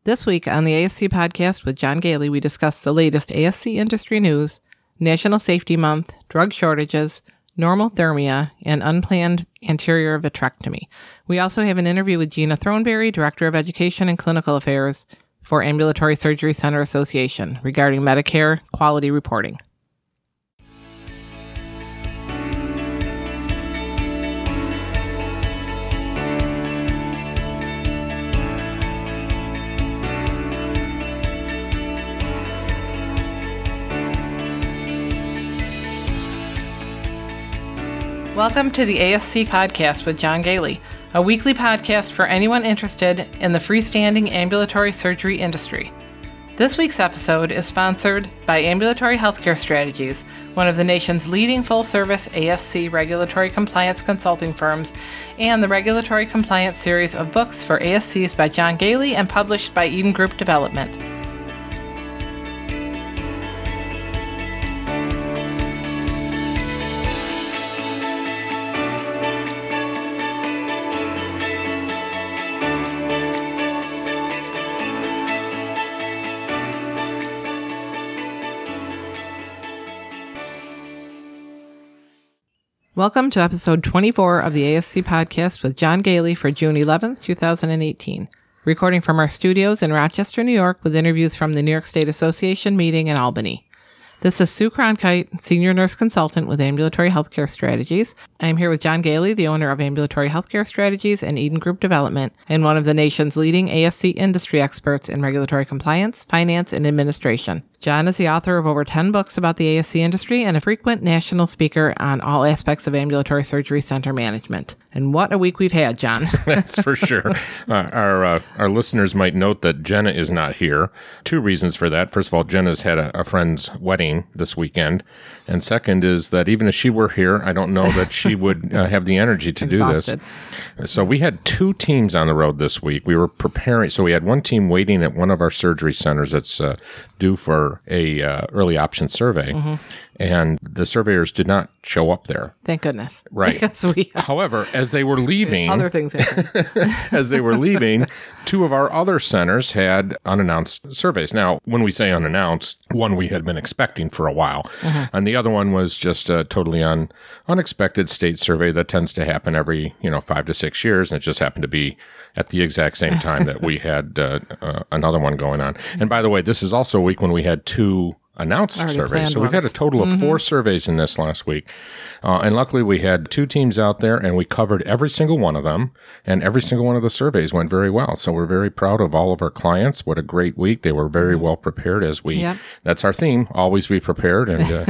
This week on the ASC podcast with John Gailey, we discuss the latest ASC industry news, National Safety Month, drug shortages, normothermia, and unplanned anterior vitrectomy. We also have an interview with Gina Throneberry, Director of Education and Clinical Affairs for Ambulatory Surgery Center Association, regarding Medicare quality reporting. Welcome to the ASC podcast with John Gailey, a weekly podcast for anyone interested in the freestanding ambulatory surgery industry. This week's episode is sponsored by Ambulatory Healthcare Strategies, one of the nation's leading full-service ASC regulatory compliance consulting firms, and the Regulatory Compliance series of books for ASCs by John Gailey and published by Eden Group Development. Welcome to episode 24 of the ASC podcast with John Gailey for June 11th, 2018. Recording from our studios in Rochester, New York, with interviews from the New York State Association meeting in Albany. This is Sue Cronkite, Senior Nurse Consultant with Ambulatory Healthcare Strategies. I am here with John Gailey, the owner of Ambulatory Healthcare Strategies and Eden Group Development, and one of the nation's leading ASC industry experts in regulatory compliance, finance, and administration. John is the author of over 10 books about the ASC industry and a frequent national speaker on all aspects of ambulatory surgery center management. And what a week we've had, John. That's for sure. Our listeners might note that Jenna is not here. Two reasons for that. First of all, Jenna's had a friend's wedding this weekend. And second is that even if she were here, I don't know that she would have the energy to do this. So we had two teams on the road this week. We were preparing. So we had one team waiting at one of our surgery centers that's due for a early option survey. Mm-hmm. And the surveyors did not show up there. Thank goodness. Right. However, as they were leaving, other things happened. As they were leaving, two of our other centers had unannounced surveys. Now, when we say unannounced, one we had been expecting for a while, mm-hmm. and the other one was just a totally unexpected state survey that tends to happen every 5 to 6 years, and it just happened to be at the exact same time that we had another one going on. And by the way, this is also a week when we had two announced surveys. So we've had a total of 4 surveys in this last week. And luckily we had 2 teams out there and we covered every single one of them, and every single one of the surveys went very well. So we're very proud of all of our clients. What a great week. They were very well prepared that's our theme, always be prepared. And,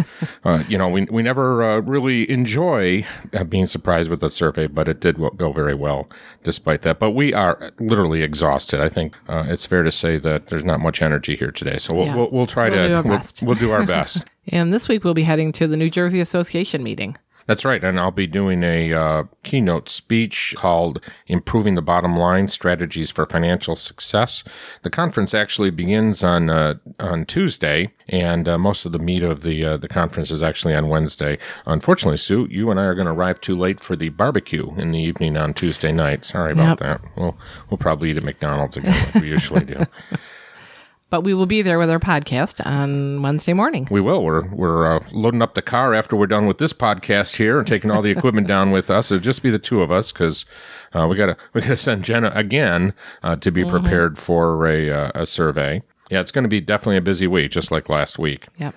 we never really enjoy being surprised with the survey, but it did go very well despite that. But we are literally exhausted. I think it's fair to say that there's not much energy here today. So we'll try to... We'll do our best. And this week we'll be heading to the New Jersey Association meeting. That's right. And I'll be doing a keynote speech called Improving the Bottom Line, Strategies for Financial Success. The conference actually begins on Tuesday, and most of the meat of the conference is actually on Wednesday. Unfortunately, Sue, you and I are going to arrive too late for the barbecue in the evening on Tuesday night. Sorry about that. We'll probably eat at McDonald's again like we usually do. But we will be there with our podcast on Wednesday morning. We will. We're loading up the car after we're done with this podcast here and taking all the equipment down with us. It'll just be the two of us because we gotta send Jenna again to be prepared for a survey. Yeah, it's going to be definitely a busy week, just like last week. Yep.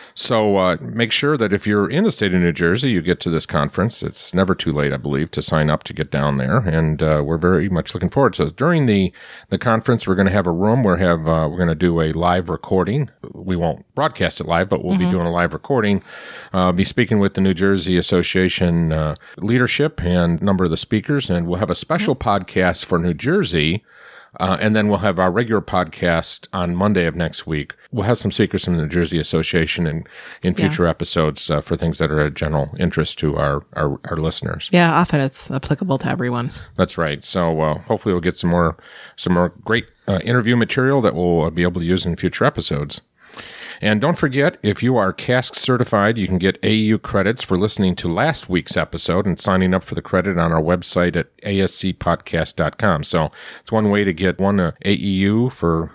So make sure that if you're in the state of New Jersey, you get to this conference. It's never too late, I believe, to sign up to get down there, and we're very much looking forward to it. During the conference, we're going to have a room. We're going to do a live recording. We won't broadcast it live, but we'll be doing a live recording. Be speaking with the New Jersey Association leadership and a number of the speakers, and we'll have a special podcast for New Jersey. And then we'll have our regular podcast on Monday of next week. We'll have some speakers from the New Jersey Association in future episodes for things that are of general interest to our listeners. Yeah, often it's applicable to everyone. That's right. So hopefully we'll get some more great interview material that we'll be able to use in future episodes. And don't forget, if you are CASC certified, you can get AEU credits for listening to last week's episode and signing up for the credit on our website at ascpodcast.com. So it's one way to get one AEU for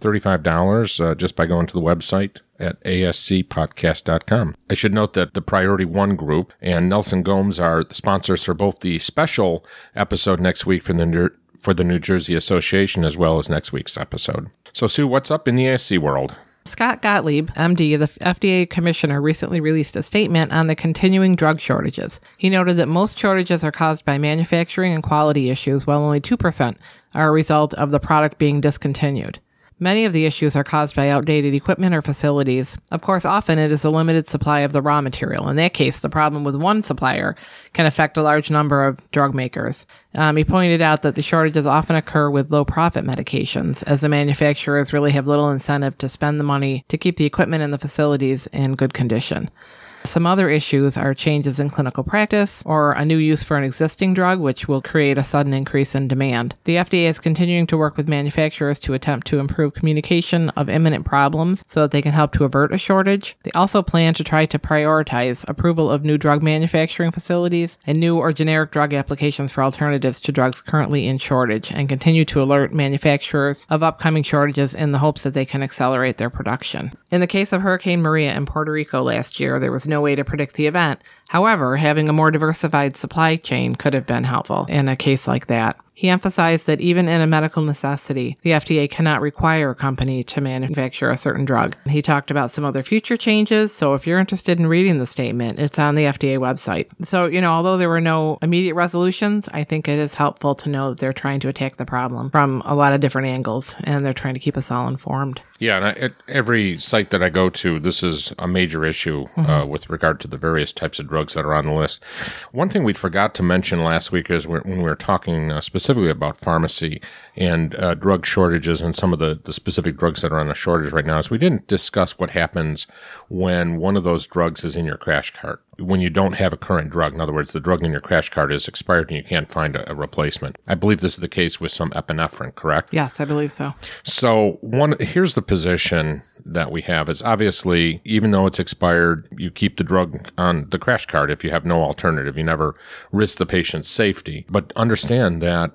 $35 just by going to the website at ascpodcast.com. I should note that the Priority One Group and Nelson Gomes are the sponsors for both the special episode next week for the New Jersey Association as well as next week's episode. So, Sue, what's up in the ASC world? Scott Gottlieb, MD, the FDA commissioner, recently released a statement on the continuing drug shortages. He noted that most shortages are caused by manufacturing and quality issues, while only 2% are a result of the product being discontinued. Many of the issues are caused by outdated equipment or facilities. Of course, often it is a limited supply of the raw material. In that case, the problem with one supplier can affect a large number of drug makers. He pointed out that the shortages often occur with low-profit medications, as the manufacturers really have little incentive to spend the money to keep the equipment and the facilities in good condition. Some other issues are changes in clinical practice or a new use for an existing drug, which will create a sudden increase in demand. The FDA is continuing to work with manufacturers to attempt to improve communication of imminent problems so that they can help to avert a shortage. They also plan to try to prioritize approval of new drug manufacturing facilities and new or generic drug applications for alternatives to drugs currently in shortage, and continue to alert manufacturers of upcoming shortages in the hopes that they can accelerate their production. In the case of Hurricane Maria in Puerto Rico last year, there was no way to predict the event. However, having a more diversified supply chain could have been helpful in a case like that. He emphasized that even in a medical necessity, the FDA cannot require a company to manufacture a certain drug. He talked about some other future changes, so if you're interested in reading the statement, it's on the FDA website. So, although there were no immediate resolutions, I think it is helpful to know that they're trying to attack the problem from a lot of different angles, and they're trying to keep us all informed. Yeah, and at every site that I go to, this is a major issue with regard to the various types of drugs that are on the list. One thing we forgot to mention last week is when we were talking specifically about pharmacy and drug shortages and some of the specific drugs that are on the shortage right now is we didn't discuss what happens when one of those drugs is in your crash cart. When you don't have a current drug, in other words, the drug in your crash cart is expired and you can't find a replacement. I believe this is the case with some epinephrine, correct? Yes, I believe so. So here's the position that we have is obviously, even though it's expired, you keep the drug on the crash cart if you have no alternative. You never risk the patient's safety. But understand that,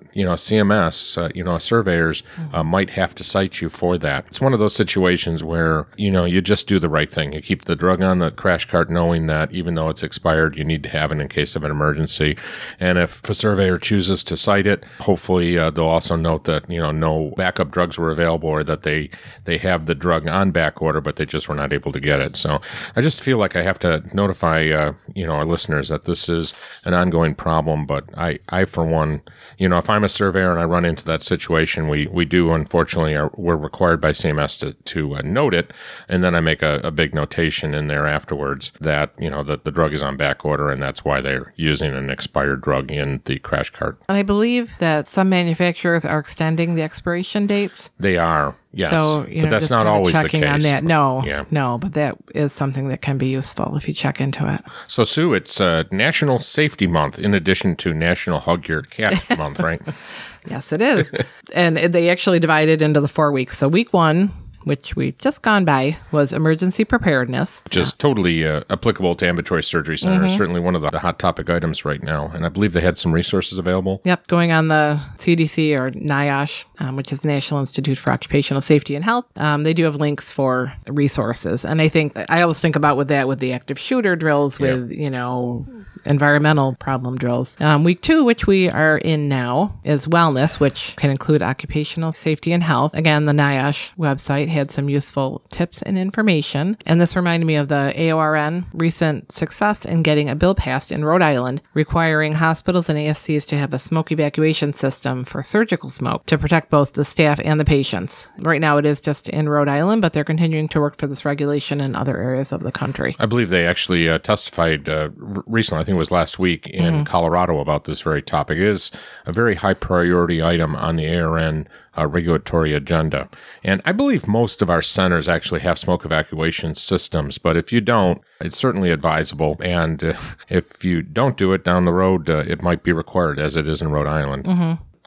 CMS, surveyors might have to cite you for that. It's one of those situations where, you just do the right thing. You keep the drug on the crash cart knowing that even though it's expired, you need to have it in case of an emergency. And if a surveyor chooses to cite it, hopefully they'll also note that, no backup drugs were available or that they have the drug on back order, but they just were not able to get it. So I just feel like I have to notify, our listeners that this is an ongoing problem. But I for one, if I'm a surveyor and I run into that situation, we do, unfortunately, we're required by CMS to note it. And then I make a big notation in there afterwards that, that the drug is on back order and that's why they're using an expired drug in the crash cart. And I believe that some manufacturers are extending the expiration dates. They are. Yes, so, but that's not always the case. On that. No, but that is something that can be useful if you check into it. So, Sue, it's National Safety Month in addition to National Hug Your Cat Month, right? Yes, it is. And they actually divided into the 4 weeks. So week 1, which we've just gone by, was emergency preparedness. Which is totally applicable to ambulatory surgery centers. Certainly one of the hot topic items right now. And I believe they had some resources available. Yep, going on the CDC or NIOSH, which is the National Institute for Occupational Safety and Health. They do have links for resources. And I always think about with the active shooter drills with, environmental problem drills. Week 2, which we are in now, is wellness, which can include occupational safety and health. Again, the NIOSH website had some useful tips and information. And this reminded me of the AORN recent success in getting a bill passed in Rhode Island requiring hospitals and ASCs to have a smoke evacuation system for surgical smoke to protect both the staff and the patients. Right now it is just in Rhode Island, but they're continuing to work for this regulation in other areas of the country. I believe they actually testified recently, I think it was last week, in Colorado about this very topic. It is a very high priority item on the ARN regulatory agenda. And I believe most of our centers actually have smoke evacuation systems, but if you don't, it's certainly advisable. And if you don't do it down the road, it might be required, as it is in Rhode Island.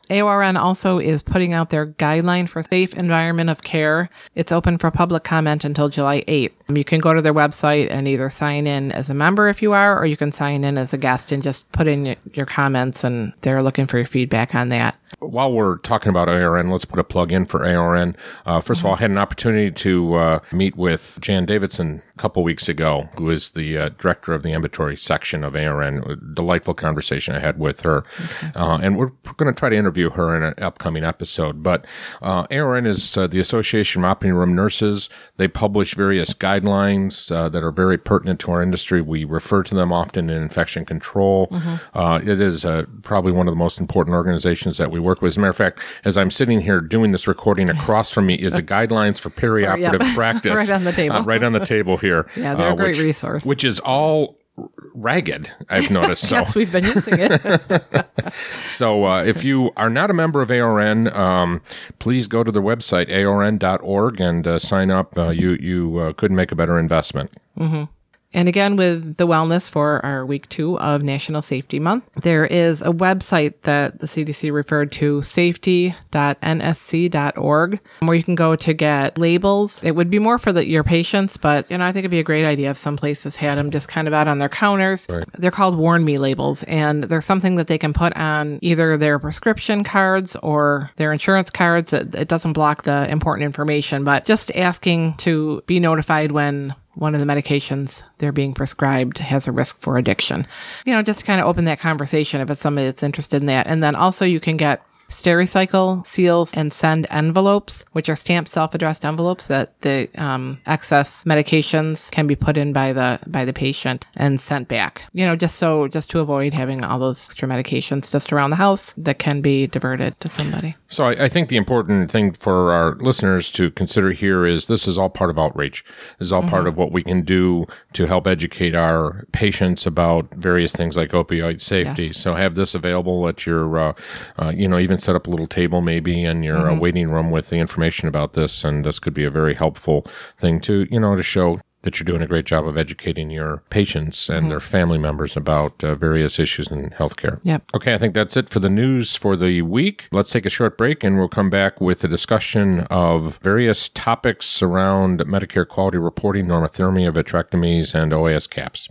AORN also is putting out their guideline for safe environment of care. It's open for public comment until July 8th. You can go to their website and either sign in as a member if you are, or you can sign in as a guest and just put in your comments, and they're looking for your feedback on that. While we're talking about AORN, let's put a plug in for AORN. First of all, I had an opportunity to meet with Jan Davidson a couple weeks ago, who is the director of the ambulatory section of AORN. A delightful conversation I had with her. Okay. And we're going to try to interview her in an upcoming episode. But AORN is the Association of Operating Room Nurses. They publish various guidelines that are very pertinent to our industry. We refer to them often in infection control. It is probably one of the most important organizations that we work with. As a matter of fact, as I'm sitting here doing this recording, across from me is the guidelines for perioperative practice. Right on the table. Right on the table here. Yeah, they're a great resource. Which is all ragged, I've noticed. So. Yes, we've been using it. So if you are not a member of AORN, please go to their website, aorn.org, and sign up. You couldn't make a better investment. Mm-hmm. And again, with the wellness for our week 2 of National Safety Month, there is a website that the CDC referred to, safety.nsc.org, where you can go to get labels. It would be more for your patients, but I think it'd be a great idea if some places had them just kind of out on their counters. Right. They're called Warn Me labels, and they're something that they can put on either their prescription cards or their insurance cards. It doesn't block the important information, but just asking to be notified when one of the medications they're being prescribed has a risk for addiction. Just to kind of open that conversation if it's somebody that's interested in that. And then also you can get Stericycle seals and send envelopes, which are stamped self-addressed envelopes that the excess medications can be put in by the patient and sent back. Just to avoid having all those extra medications just around the house that can be diverted to somebody. So I think the important thing for our listeners to consider here is this is all part of outreach. This is all part of what we can do to help educate our patients about various things like opioid safety. Yes. So have this available at your, even set up a little table maybe in your waiting room with the information about this. And this could be a very helpful thing to show that you're doing a great job of educating your patients and their family members about various issues in healthcare. Yep. Okay, I think that's it for the news for the week. Let's take a short break and we'll come back with a discussion of various topics around Medicare quality reporting, normothermia, vitrectomies, and OAS caps.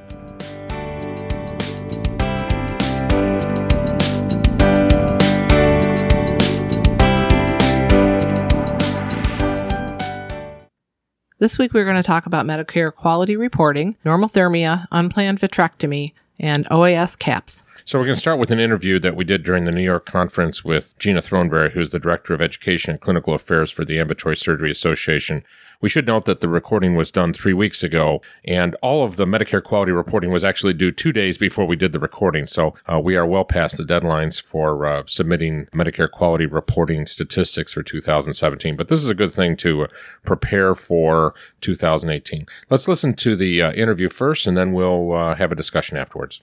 This week, we're going to talk about Medicare quality reporting, normothermia, unplanned vitrectomy, and OAS caps. So we're going to start with an interview that we did during the New York conference with Gina Throneberry, who's the Director of Education and Clinical Affairs for the Ambulatory Surgery Association. We should note that the recording was done 3 weeks ago, and all of the Medicare quality reporting was actually due 2 days before we did the recording. So we are well past the deadlines for submitting Medicare quality reporting statistics for 2017. But this is a good thing to prepare for 2018. Let's listen to the interview first, and then we'll have a discussion afterwards.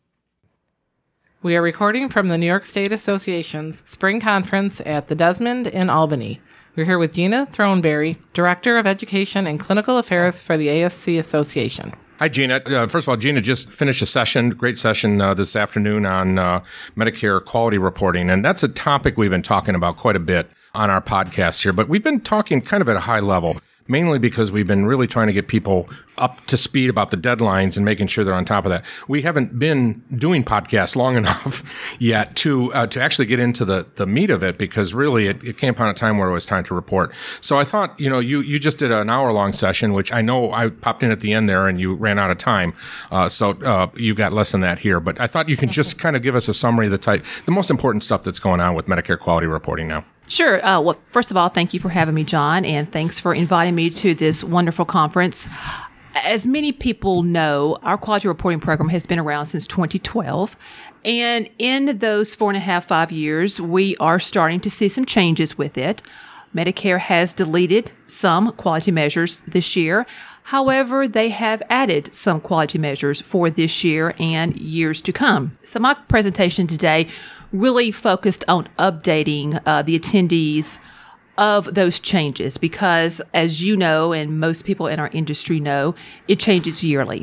We are recording from the New York State Association's spring conference at the Desmond in Albany. We're here with Gina Throneberry, Director of Education and Clinical Affairs for the ASC Association. Hi, Gina. First of all, Gina just finished a session, great session this afternoon on Medicare quality reporting. And that's a topic we've been talking about quite a bit on our podcast here. But we've been talking kind of at a high level, mainly because we've been really trying to get people up to speed about the deadlines and making sure they're on top of that. We haven't been doing podcasts long enough yet to actually get into the meat of it, because really it came upon a time where it was time to report. So I thought, you just did an hour-long session, which I know I popped in at the end there and you ran out of time. So you got less than that here. But I thought you could just kind of give us a summary of the most important stuff that's going on with Medicare quality reporting now. Sure. Well, first of all, thank you for having me, John, and thanks for inviting me to this wonderful conference. As many people know, our quality reporting program has been around since 2012. And in those 4.5 years, we are starting to see some changes with it. Medicare has deleted some quality measures this year. However, they have added some quality measures for this year and years to come. So my presentation today really focused on updating the attendees of those changes, because as you know, and most people in our industry know, it changes yearly.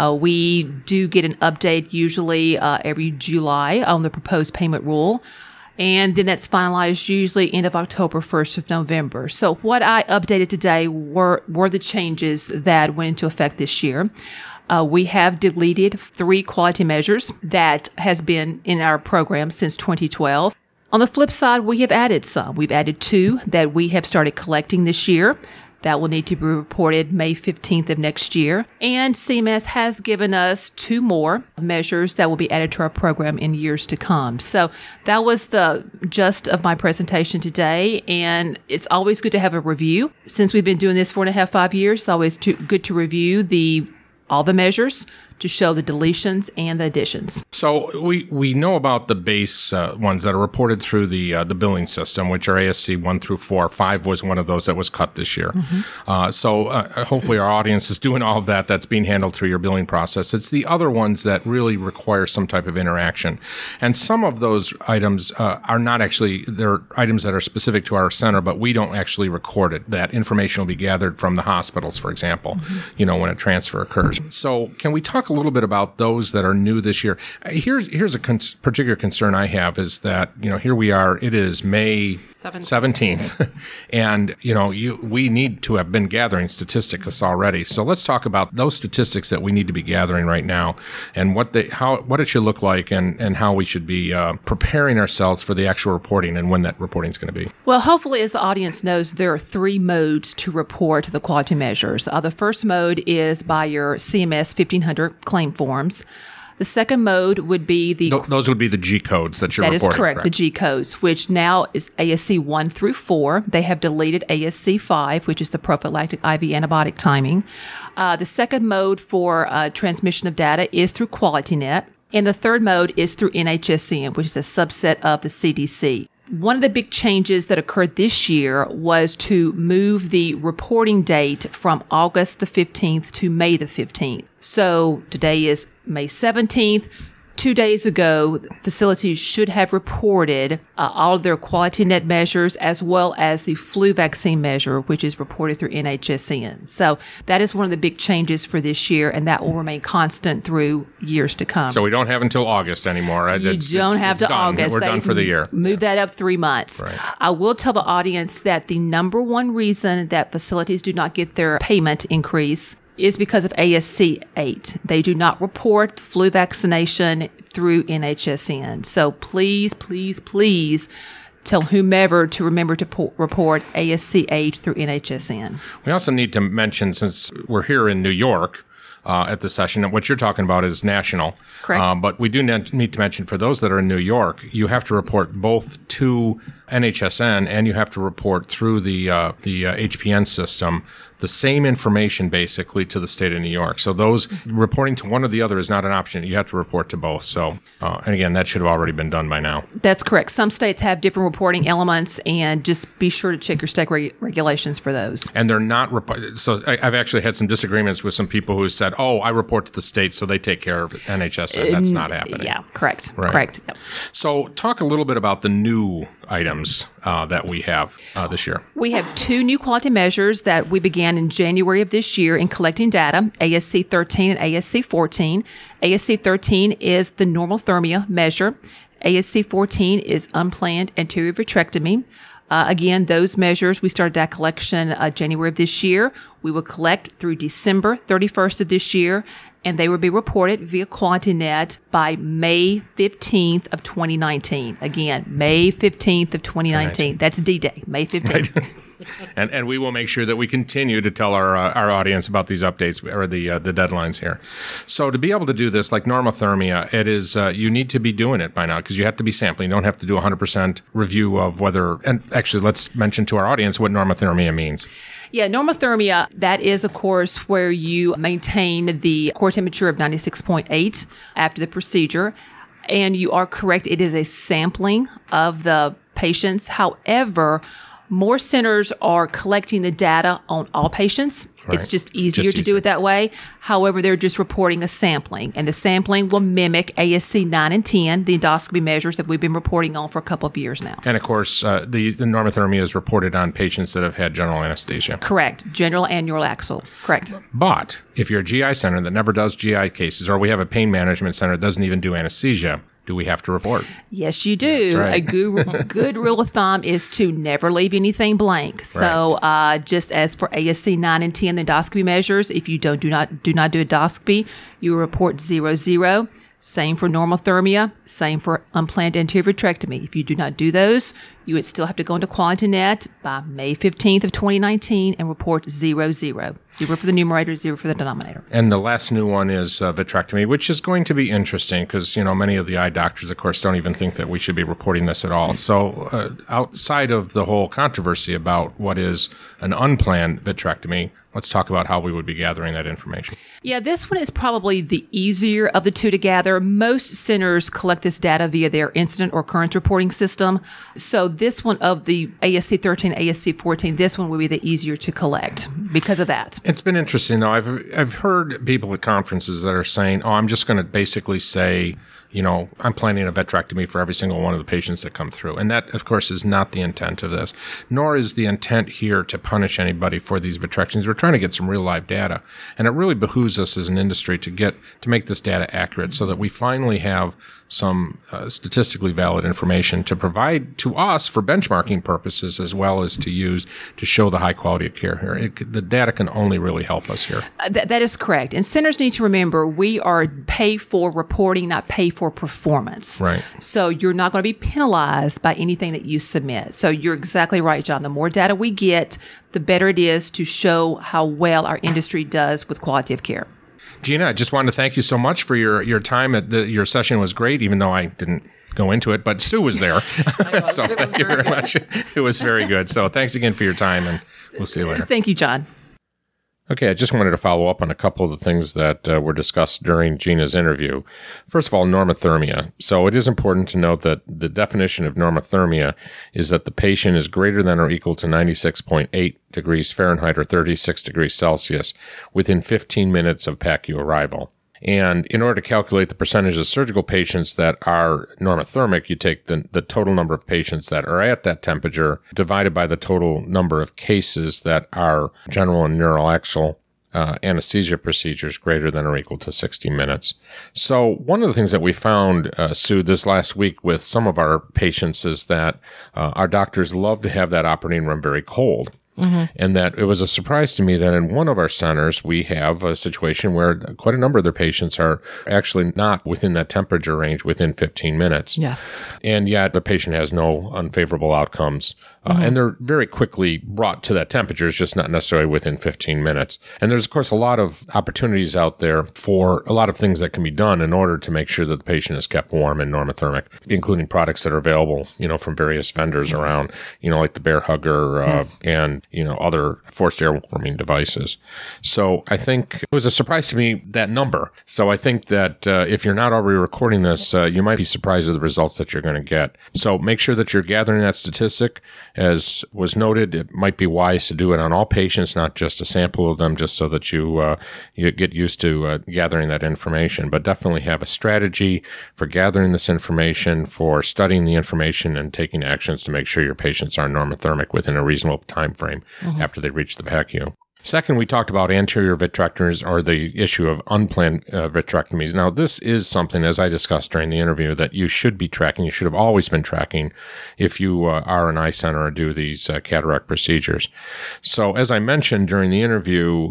We do get an update usually every July on the proposed payment rule. And then that's finalized usually end of October, 1st of November. So what I updated today were the changes that went into effect this year. We have deleted 3 quality measures that has been in our program since 2012. On the flip side, we have added some. We've added 2 that we have started collecting this year. That will need to be reported May 15th of next year. And CMS has given us 2 more measures that will be added to our program in years to come. So that was the gist of my presentation today. And it's always good to have a review. Since we've been doing this 4.5, 5 years, it's always good to review all the measures to show the deletions and the additions. So we know about the base ones that are reported through the billing system, which are ASC 1 through 4. 5 was one of those that was cut this year. So hopefully our audience is doing all of that. That's being handled through your billing process. It's the other ones that really require some type of interaction. And some of those items are not actually, they're items that are specific to our center, but we don't actually record it. That information will be gathered from the hospitals, for example, when a transfer occurs. So can we talk a little bit about those that are new this year? Here's a particular concern I have is that, here we are, it is May 17th. And, we need to have been gathering statistics already. So let's talk about those statistics that we need to be gathering right now and what it should look like and how we should be preparing ourselves for the actual reporting and when that reporting is going to be. Well, hopefully, as the audience knows, there are 3 modes to report the quality measures. The first mode is by your CMS 1500 claim forms. The second mode would be those would be the G codes that you're reporting. That is correct, the G codes, which now is ASC 1 through 4. They have deleted ASC 5, which is the prophylactic IV antibiotic timing. The second mode for transmission of data is through QualityNet. And the third mode is through NHSN, which is a subset of the CDC. One of the big changes that occurred this year was to move the reporting date from August the 15th to May the 15th. So today is May 17th. 2 days ago, facilities should have reported all of their QualityNet measures as well as the flu vaccine measure, which is reported through NHSN. So that is one of the big changes for this year, and that will remain constant through years to come. So we don't have until August anymore. You don't have to August. We're done for the year. Move that up 3 months. Right. I will tell the audience that the number one reason that facilities do not get their payment increase is because of ASC 8. They do not report flu vaccination through NHSN. So please, please, please tell whomever to remember to report ASC 8 through NHSN. We also need to mention, since we're here in New York, at the session, and what you're talking about is national. Correct. But we do need to mention, for those that are in New York, you have to report both to NHSN and you have to report through the HPN system the same information basically to the state of New York. So those reporting to one or the other is not an option. You have to report to both. So, and again, that should have already been done by now. That's correct. Some states have different reporting elements, and just be sure to check your state regulations for those. And they're not, so I've actually had some disagreements with some people who said, oh, I report to the state, so they take care of NHSN. That's not happening. Yeah, correct. Right. Correct. Yep. So talk a little bit about the new items that we have this year. We have 2 new quality measures that we began in January of this year in collecting data, ASC 13 and ASC 14. ASC 13 is the normothermia measure. ASC 14 is unplanned anterior vitrectomy. Again, those measures, we started that collection January of this year. We will collect through December 31st of this year, and they will be reported via QualityNet by May 15th of 2019. Again, May 15th of 2019. That's D-Day, May 15th. Right. And we will make sure that we continue to tell our audience about these updates or the deadlines here. So to be able to do this, like normothermia, it is you need to be doing it by now because you have to be sampling. You don't have to do 100% review of whether. And actually, let's mention to our audience what normothermia means. Yeah, normothermia, that is, of course, where you maintain the core temperature of 96.8 after the procedure. And you are correct, it is a sampling of the patients. However, more centers are collecting the data on all patients. Right. It's just easier to do it that way. However, they're just reporting a sampling, and the sampling will mimic ASC 9 and 10, the endoscopy measures that we've been reporting on for a couple of years now. And of course, the normothermia is reported on patients that have had general anesthesia. Correct. General and neuraxal. Correct. But if you're a GI center that never does GI cases, or we have a pain management center that doesn't even do anesthesia, do we have to report? Yes, you do. That's right. A good rule of thumb is to never leave anything blank. So just as for ASC 9 and 10, the endoscopy measures, if you do not do endoscopy, you report 0-0. Same for normothermia, same for unplanned anterior vitrectomy. If you do not do those, you would still have to go into QualityNet by May 15th of 2019 and report 0-0. 0 for the numerator, 0 for the denominator. And the last new one is vitrectomy, which is going to be interesting because, many of the eye doctors, of course, don't even think that we should be reporting this at all. So outside of the whole controversy about what is an unplanned vitrectomy, let's talk about how we would be gathering that information. Yeah, this one is probably the easier of the two to gather. Most centers collect this data via their incident or occurrence reporting system. So this one of the ASC 13, ASC 14, this one will be the easier to collect because of that. It's been interesting, though. I've heard people at conferences that are saying, I'm just going to basically say, I'm planning a vitrectomy for every single one of the patients that come through. And that, of course, is not the intent of this, nor is the intent here to punish anybody for these vitrectomies. We're trying to get some real live data. And it really behooves us as an industry to make this data accurate so that we finally have some statistically valid information to provide to us for benchmarking purposes as well as to use to show the high quality of care here. The data can only really help us here. That is correct. And centers need to remember we are paid for reporting, not paid for performance. Right. So you're not going to be penalized by anything that you submit. So you're exactly right, John. The more data we get, the better it is to show how well our industry does with quality of care. Gina, I just wanted to thank you so much for your time. Your session was great, even though I didn't go into it, but Sue was there. So thank you very much. It was very good. So thanks again for your time, and we'll see you later. Thank you, John. Okay, I just wanted to follow up on a couple of the things that were discussed during Gina's interview. First of all, normothermia. So it is important to note that the definition of normothermia is that the patient is greater than or equal to 96.8 degrees Fahrenheit or 36 degrees Celsius within 15 minutes of PACU arrival. And in order to calculate the percentage of surgical patients that are normothermic, you take the total number of patients that are at that temperature divided by the total number of cases that are general and neuroaxial anesthesia procedures greater than or equal to 60 minutes. So one of the things that we found, Sue, this last week with some of our patients is that our doctors love to have that operating room very cold. Mm-hmm. And that it was a surprise to me that in one of our centers, we have a situation where quite a number of their patients are actually not within that temperature range within 15 minutes. Yes. And yet the patient has no unfavorable outcomes. And they're very quickly brought to that temperature. It's just not necessarily within 15 minutes. And there's, of course, a lot of opportunities out there for a lot of things that can be done in order to make sure that the patient is kept warm and normothermic, including products that are available, from various vendors around, like the Bear Hugger and, other forced air warming devices. So I think it was a surprise to me, that number. So I think that if you're not already recording this, you might be surprised at the results that you're going to get. So make sure that you're gathering that statistic. As was noted, it might be wise to do it on all patients, not just a sample of them, just so that you get used to gathering that information. But definitely have a strategy for gathering this information, for studying the information, and taking actions to make sure your patients are normothermic within a reasonable time frame after they reach the PACU. Second, we talked about anterior vitrectomies, or the issue of unplanned vitrectomies. Now, this is something, as I discussed during the interview, that you should be tracking. You should have always been tracking if you are an eye center or do these cataract procedures. So, as I mentioned during the interview,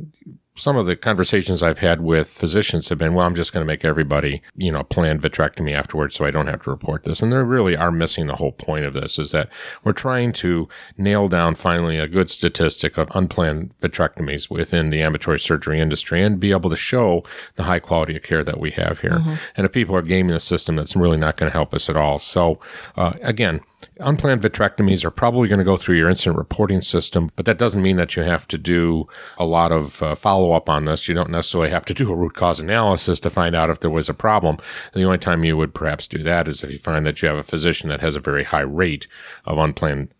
some of the conversations I've had with physicians have been, I'm just going to make everybody, planned vitrectomy afterwards so I don't have to report this. And they really are missing the whole point of this, is that we're trying to nail down finally a good statistic of unplanned vitrectomies within the ambulatory surgery industry and be able to show the high quality of care that we have here. And if people are gaming the system, that's really not going to help us at all. So, again, unplanned vitrectomies are probably going to go through your incident reporting system, but that doesn't mean that you have to do a lot of follow-up on this. You don't necessarily have to do a root cause analysis to find out if there was a problem. The only time you would perhaps do that is if you find that you have a physician that has a very high rate of unplanned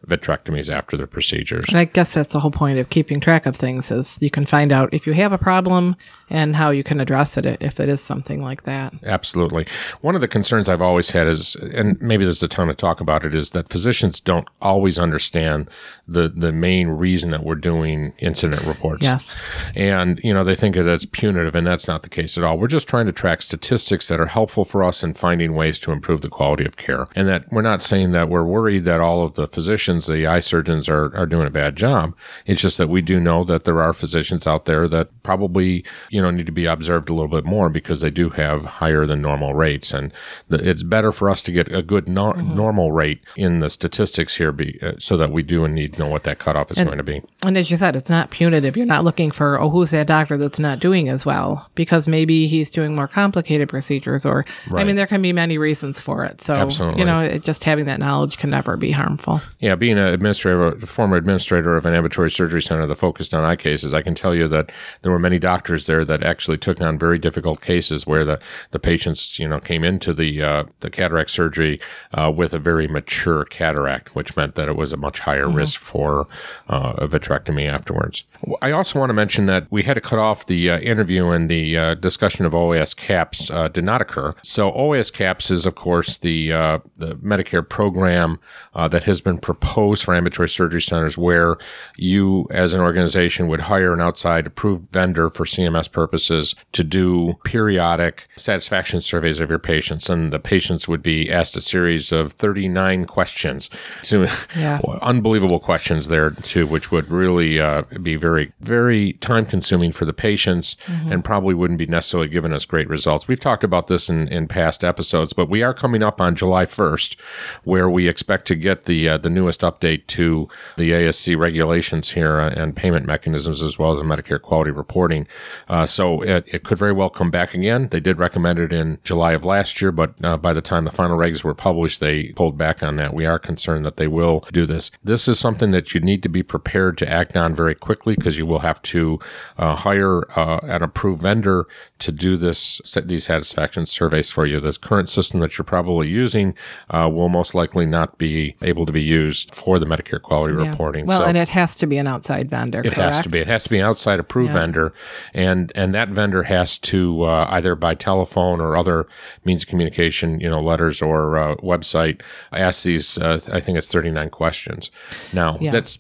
vitrectomies after the procedures. And I guess that's the whole point of keeping track of things, is you can find out if you have a problem and how you can address it if it is something like that. Absolutely. One of the concerns I've always had is, and maybe there's the time to talk about it, is that physicians don't always understand the main reason that we're doing incident reports. Yes. And, they think that it's punitive, and that's not the case at all. We're just trying to track statistics that are helpful for us in finding ways to improve the quality of care. And that we're not saying that we're worried that all of the physicians, the eye surgeons, are doing a bad job. It's just that we do know that there are physicians out there that probably, need to be observed a little bit more because they do have higher than normal rates. And it's better for us to get a good normal rate in the statistics here so that we do need to know what that cutoff is going to be. And as you said, it's not punitive. You're not looking for, who's that doctor that's not doing as well? Because maybe he's doing more complicated procedures or, Right. there can be many reasons for it. So, Absolutely. Just having that knowledge can never be harmful. Yeah, being a former administrator of an ambulatory surgery center that focused on eye cases, I can tell you that there were many doctors there that actually took on very difficult cases where the patients, came into the cataract surgery with a very mature cataract, which meant that it was a much higher risk for a vitrectomy afterwards. I also want to mention that we had to cut off the interview, and the discussion of OAS caps did not occur. So OAS caps is, of course, the Medicare program that has been proposed for ambulatory surgery centers, where you, as an organization, would hire an outside approved vendor for CMS purposes to do periodic satisfaction surveys of your patients. And the patients would be asked a series of 39 questions. So unbelievable questions there, too, which would really be very, very time consuming for the patients and probably wouldn't be necessarily giving us great results. We've talked about this in past episodes, but we are coming up on July 1st, where we expect to get the newest update to the ASC regulations here and payment mechanisms, as well as the Medicare quality reporting. So it could very well come back again. They did recommend it in July of last year, but by the time the final regs were published, they pulled back on that. We are concerned that they will do this. This is something that you need to be prepared to act on very quickly, because you will have to hire an approved vendor to do these satisfaction surveys for you. The current system that you're probably using will most likely not be able to be used for the Medicare quality reporting. Well, and it has to be an outside vendor, It has to be. It has to be an outside approved vendor, and that vendor has to either by telephone or other means of communication, letters or website, ask these, I think it's 39 questions. Now,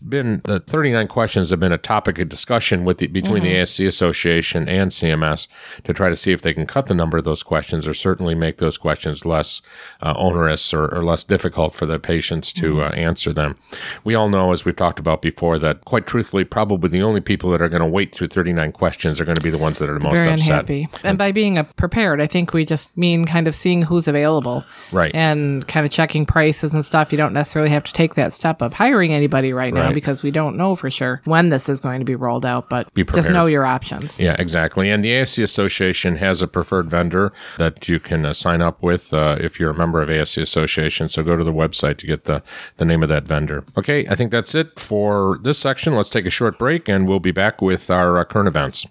the 39 questions have been a topic of discussion between the ASC Association and CMS to try to see if they can cut the number of those questions, or certainly make those questions less onerous or less difficult for the patients to answer them. We all know, as we've talked about before, that quite truthfully, probably the only people that are going to wait through 39 questions are going to be the ones that are the most very upset. Unhappy. And by being prepared, I think we just mean kind of seeing who's available. Right. And kind of checking prices and stuff. You don't necessarily have to take that step of hiring anybody right now, because we don't know for sure when this is going to be rolled out, but just know your options. Yeah, exactly. And the ASC Association has a preferred vendor that you can sign up with if you're a member of ASC Association. So go to the website to get the name of that vendor. Okay, I think that's it for this section. Let's take a short break, and we'll be back with our current events.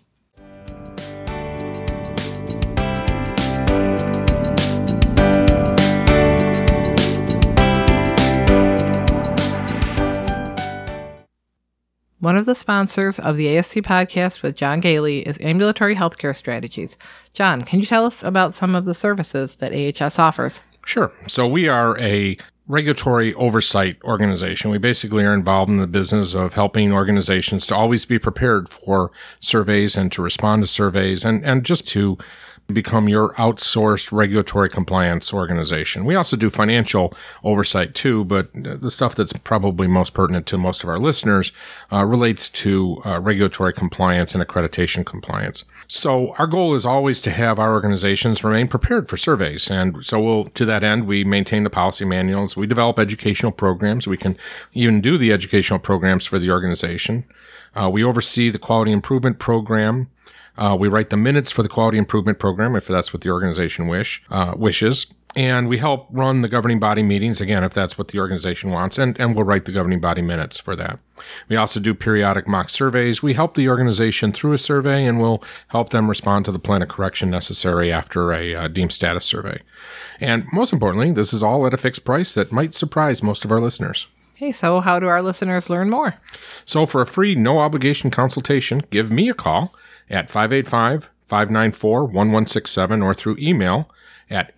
One of the sponsors of the ASC podcast with John Gailey is Ambulatory Healthcare Strategies. John, can you tell us about some of the services that AHS offers? Sure. So we are a regulatory oversight organization. We basically are involved in the business of helping organizations to always be prepared for surveys and to respond to surveys and just to become your outsourced regulatory compliance organization. We also do financial oversight too, but the stuff that's probably most pertinent to most of our listeners relates to regulatory compliance and accreditation compliance. So our goal is always to have our organizations remain prepared for surveys. And so to that end, we maintain the policy manuals. We develop educational programs. We can even do the educational programs for the organization. We oversee the quality improvement program. We write the minutes for the quality improvement program, if that's what the organization wishes. And we help run the governing body meetings, again, if that's what the organization wants, and we'll write the governing body minutes for that. We also do periodic mock surveys. We help the organization through a survey, and we'll help them respond to the plan of correction necessary after a deemed status survey. And most importantly, this is all at a fixed price that might surprise most of our listeners. Hey, so how do our listeners learn more? So for a free, no-obligation consultation, give me a call at 585-594-1167 or through email at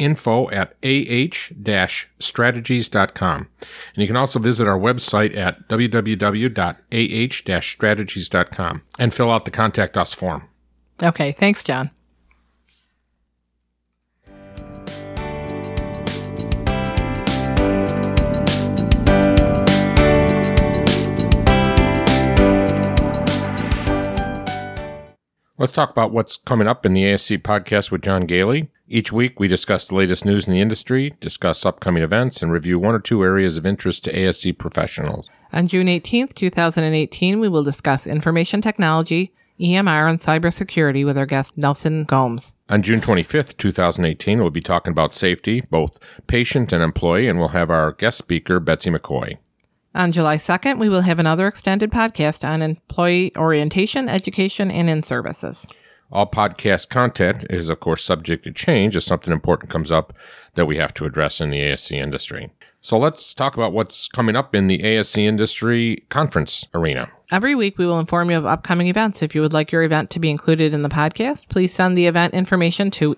info@ah-strategies.com. And you can also visit our website at www.ah-strategies.com and fill out the Contact Us form. Okay, thanks, John. Let's talk about what's coming up in the ASC podcast with John Gailey. Each week, we discuss the latest news in the industry, discuss upcoming events, and review one or two areas of interest to ASC professionals. On June 18th, 2018, we will discuss information technology, EMR, and cybersecurity with our guest, Nelson Gomes. On June 25th, 2018, we'll be talking about safety, both patient and employee, and we'll have our guest speaker, Betsy McCoy. On July 2nd, we will have another extended podcast on employee orientation, education, and in-services. All podcast content is, of course, subject to change if something important comes up that we have to address in the ASC industry. So let's talk about what's coming up in the ASC industry conference arena. Every week, we will inform you of upcoming events. If you would like your event to be included in the podcast, please send the event information to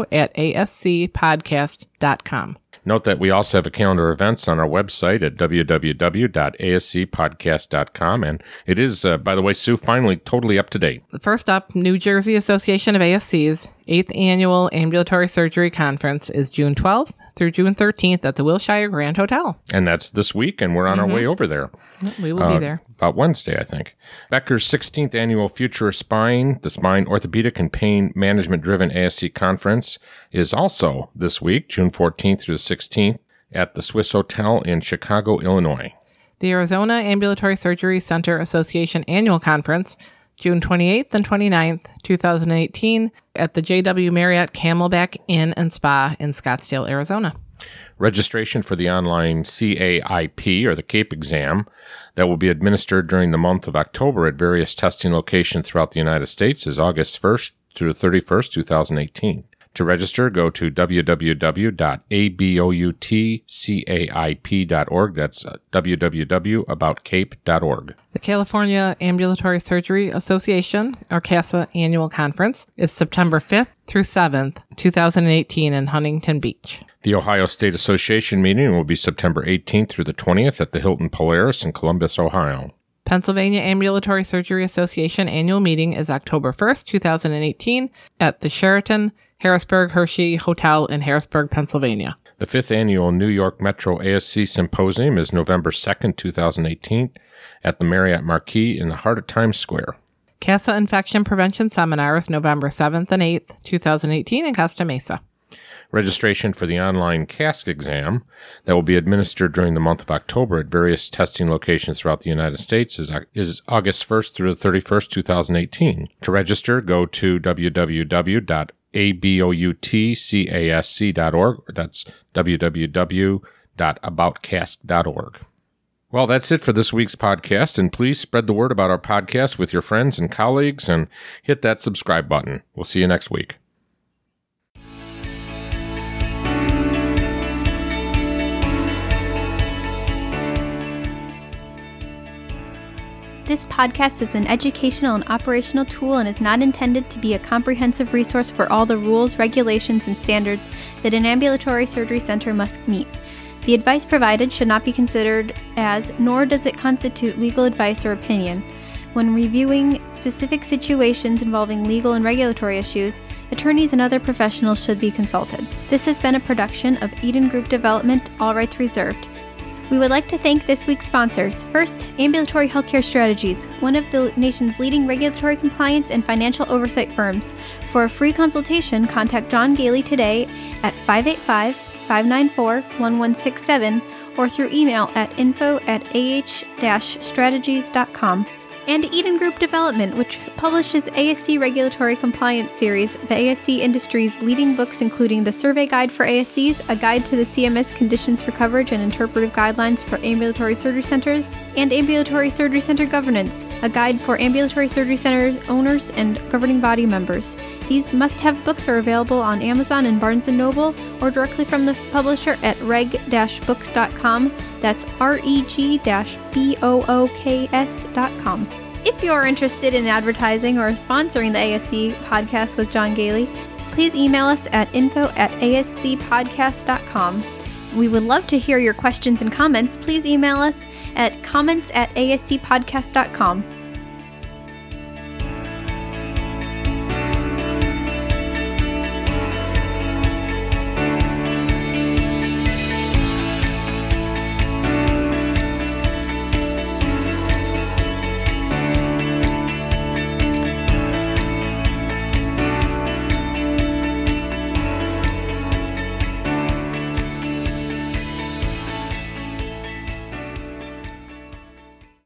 info@ascpodcast.com. Note that we also have a calendar of events on our website at www.ascpodcast.com. And it is, by the way, Sue, finally totally up to date. First up, New Jersey Association of ASC's 8th Annual Ambulatory Surgery Conference is June 12th through June 13th at the Wilshire Grand Hotel. And that's this week, and we're on our way over there. We will be there. About Wednesday, I think. Becker's 16th Annual Future Spine, the Spine Orthopedic and Pain Management-Driven ASC Conference, is also this week, June 14th through the 16th, at the Swiss Hotel in Chicago, Illinois. The Arizona Ambulatory Surgery Center Association Annual Conference, June 28th and 29th, 2018, at the JW Marriott Camelback Inn and Spa in Scottsdale, Arizona. Registration for the online CAIP, or the CAPE exam, that will be administered during the month of October at various testing locations throughout the United States is August 1st through 31st, 2018. To register, go to www.aboutcaip.org. That's www.aboutcape.org. The California Ambulatory Surgery Association, or CASA Annual Conference, is September 5th through 7th, 2018 in Huntington Beach. The Ohio State Association meeting will be September 18th through the 20th at the Hilton Polaris in Columbus, Ohio. Pennsylvania Ambulatory Surgery Association Annual Meeting is October 1st, 2018 at the Sheraton Harrisburg Hershey Hotel in Harrisburg, Pennsylvania. The 5th Annual New York Metro ASC Symposium is November 2nd, 2018 at the Marriott Marquis in the heart of Times Square. CASA Infection Prevention Seminar is November 7th and 8th, 2018 in Costa Mesa. Registration for the online CASC exam that will be administered during the month of October at various testing locations throughout the United States is August 1st through the 31st, 2018. To register, go to www.aboutcasc.org. That's www.aboutcasc.org. Well, that's it for this week's podcast, and please spread the word about our podcast with your friends and colleagues and hit that subscribe button. We'll see you next week. This podcast is an educational and operational tool and is not intended to be a comprehensive resource for all the rules, regulations, and standards that an ambulatory surgery center must meet. The advice provided should not be considered as, nor does it constitute legal advice or opinion. When reviewing specific situations involving legal and regulatory issues, attorneys and other professionals should be consulted. This has been a production of Eden Group Development, all rights reserved. We would like to thank this week's sponsors. First, Ambulatory Healthcare Strategies, one of the nation's leading regulatory compliance and financial oversight firms. For a free consultation, contact John Gailey today at 585-594-1167 or through email at info@ah-strategies.com. And Eden Group Development, which publishes ASC Regulatory Compliance Series, the ASC industry's leading books including The Survey Guide for ASCs, a guide to the CMS Conditions for Coverage and Interpretive Guidelines for Ambulatory Surgery Centers, and Ambulatory Surgery Center Governance, a guide for ambulatory surgery center owners and governing body members. These must-have books are available on Amazon and Barnes & Noble or directly from the publisher at reg-books.com. That's reg-books.com. If you are interested in advertising or sponsoring the ASC podcast with John Gailey, please email us at info@ascpodcast.com. We would love to hear your questions and comments. Please email us at comments@ascpodcast.com.